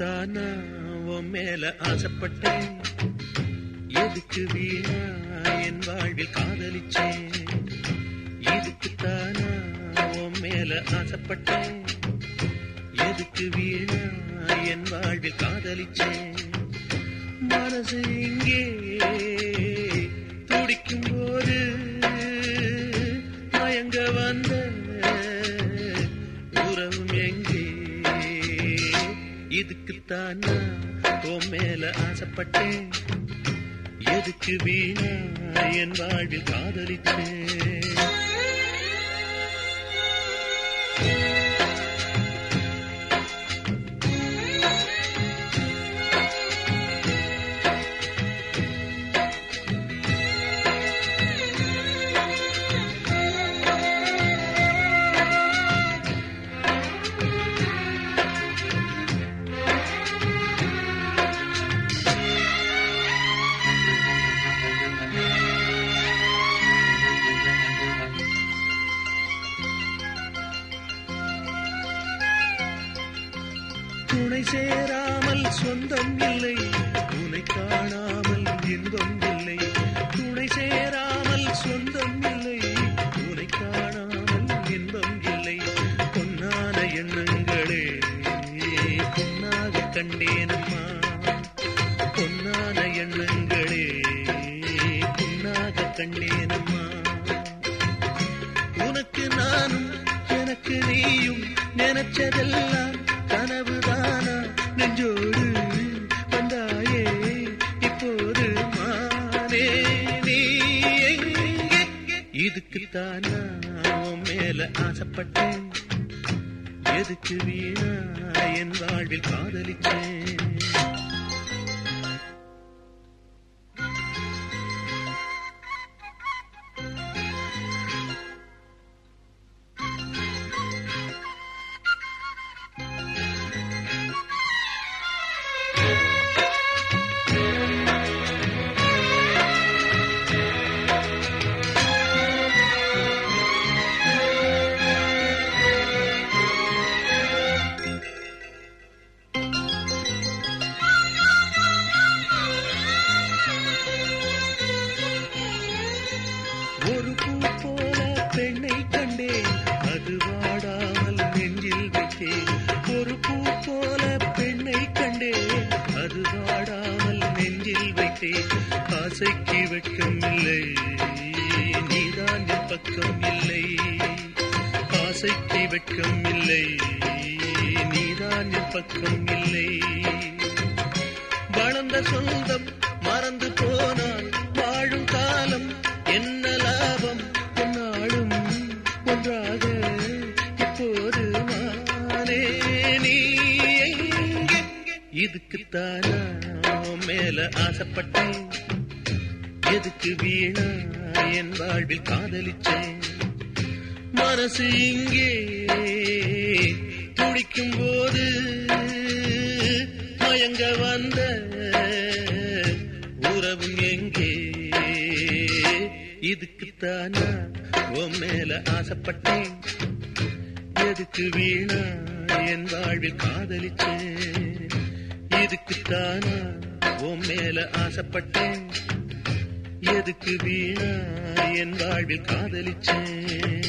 இதுக்குத்தானா உன் மேல ஆசைப்பட்டேன், எதுக்கு வீணா என் வாழ்வில் காதலிச்சேன். இதுக்குத்தானா உன் மேல ஆசைப்பட்டேன், எதுக்கு வீணா என் வாழ்வில் காதலிச்சேன். மனசு இங்கே துடிக்கும் போது மயங்க வந்த உறவும் எங்கே. இதுக்குத்தானா உன் மேல ஆசைப்பட்டேன், எதுக்கு வீணா என் வாழ்வில் காதலிச்சேன். துணை சேராமல் சொந்தம் இல்லை, உனை காணாமல் இன்பம் இல்லை. துணை சேராமல் சொந்தம் இல்லை, உனை காணாமல் இன்பம் இல்லை. பொன்னான எண்ணங்களே பொன்னாக கண்டேனம்மா, பொன்னான எண்ணங்களே பொன்னாக கண்டேனம்மா. உனக்கு நானும் எனக்கு நீயும் நினைச்சதெல்லாம் கனவுதானா நெஞ்சோடு வந்தாயே இப்போது மானே நீ எங்கே. இதுக்குத்தானா உன் மேல ஆசைப்பட்டேன், எதுக்கு வீணா என் வாழ்வில் காதலிச்சேன். ஒரு பூ போல பெண்ணை கண்டேன், அது வாடாமல் நெஞ்சில் வைத்தேன். ஒரு பூ போல பெண்ணை கண்டேன், அது வாடாமல் நெஞ்சில் வைத்தேன். ஆசைக்கு வெட்கம் இல்லை, நீதான் என் பக்கம் இல்லை. ஆசைக்கு வெட்கம் இல்லை, நீதான் என் பக்கம் இல்லை. வளர்ந்த சொந்தம் மறந்து போனால் வாழும் காலம் என்ன லாபம். என்னாலும் ஒன்றாக இப்போது மானே நீ எங்கே. இதுக்குத்தானா உன் மேல ஆசைப்பட்டேன், எதுக்கு வீணா என் வாழ்வில் காதலிச்சேன். மனசு இங்கே துடிக்கும் போது மயங்க வந்த உறவும் எங்கே. இதுக்குத்தானா உன் மேல ஆசைப்பட்டேன், எதுக்கு வீணா என் வாழ்வில் காதலிச்சேன். இதுக்குத்தானா உன் மேல ஆசைப்பட்டேன், எதுக்கு வீணா என் வாழ்வில் காதலிச்சேன்.